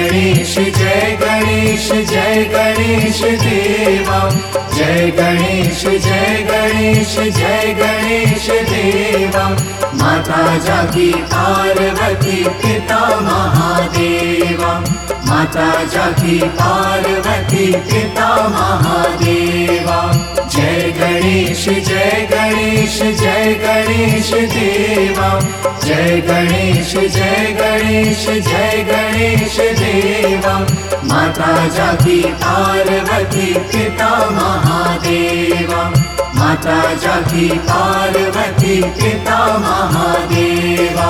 गणेश जय गणेश जय गणेश देवा। जय गणेश जय गणेश जय गणेश देवा। माता जाकी पार्वती पिता महादेवा। माता जाकी पार्वती पिता महादेवा। जय गणेश जय गणेश जय गणेश देवा। जय गणेश जय गणेश जय गणेश देवा। माता जाकी पार्वती पिता महादेवा। माता जाकी पार्वती पिता महादेवा।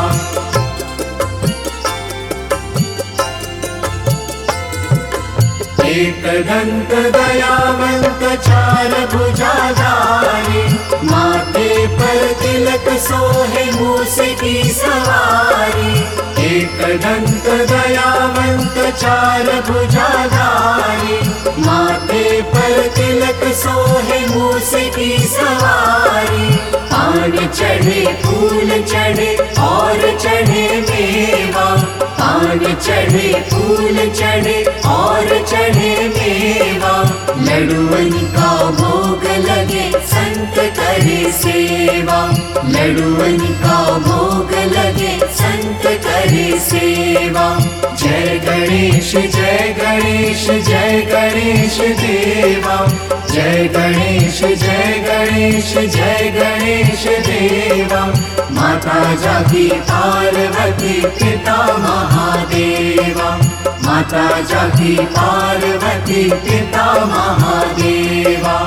एक दंत दयावंत चार भुजाधारी। माथे पर तिलक सोहे मूस की सवारी। एक दंत दयावंत चार भुजाधारी। माथे पर तिलक सोहे मूस की सवारी। पान चढ़े फूल चढ़े और चढ़े मेवा। पान चढ़े फूल चढ़े और चढ़े मेवा। लड्डुअन का भोग लगे संत करे सेवा। लड्डुअन का भोग लगे संत करे सेवा। जय गणेश जय गणेश जय गणेश देवा। जय गणेश जय गणेश जय गणेश देवा। माता जाकी पार्वती पिता महादेवा। माता जाकी पार्वती पिता महादेवा।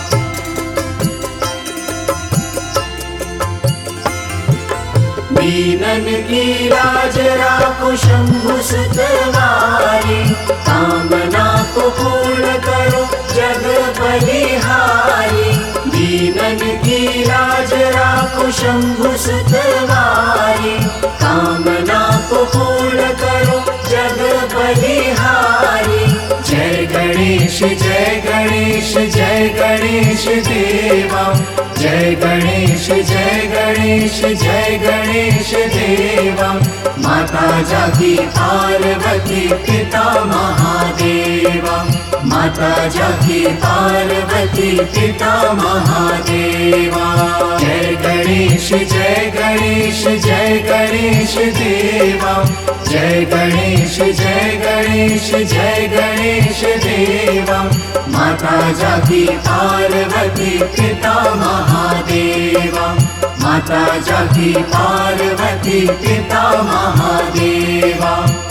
दीनन की लाज राखो शंभु सुतवारी। कामना को पूर्ण करो जग बलिहारी। दीनन की लाज राखो शंभु सुतवारी। कामना को पूर्ण करो जग बलिहारी। जय गणेश जय गणेश जय गणेश देवा। जय गणेश जय गणेश जय गणेश देवा। माता जाकी पार्वती पिता महादेवा। माता जाकी पार्वती पिता महादेवा। जय गणेश जय गणेश जय गणेश देवा। जय गणेश जय गणेश जय गणेश देवा। माता जाकी पार्वती पिता महादेवा। माता जाकी पार्वती पिता महादेवा।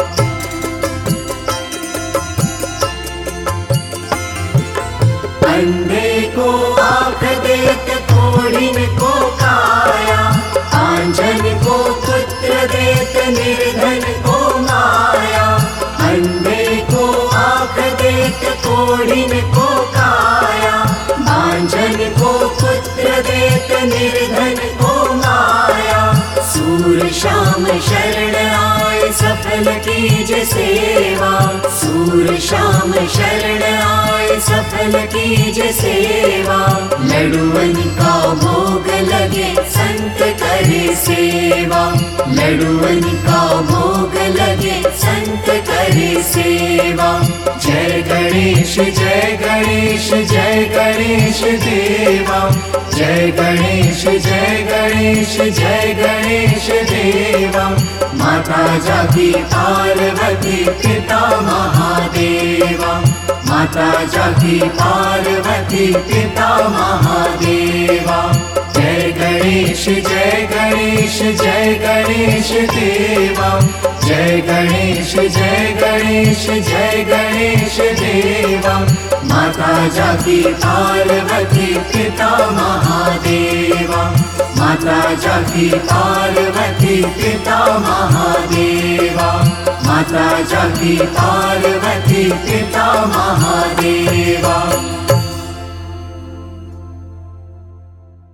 अंधे को आँख देत कोढ़िन को काया। आंजन को पुत्र देत निर्धन को माया। अंधे को आँख देत कोढ़िन को काया। आंजन को पुत्र देत निर्धन को माया। सूर शाम शरण आए सफल कीज सेवा। सूर शाम शरण आए सफल कीज सेवा। लड्डुअन का भोग लगे संत करे सेवा। लड्डुअन का भोग लगे संत करे सेवा। जय गणेश जय गणेश जय गणेश देवा। जय गणेश जय गणेश जय गणेश देवा। माता जाकी पार्वती पिता महादेवा। माता जाकी पार्वती पिता महादेवा। जय गणेश जय गणेश जय गणेश देवा। जय गणेश जय गणेश जय गणेश देवा। माता जाकी पार्वती पिता महादेवा। माता जाकी पार्वती पिता महादेवा। माता जाकी पार्वती पिता महादेवा।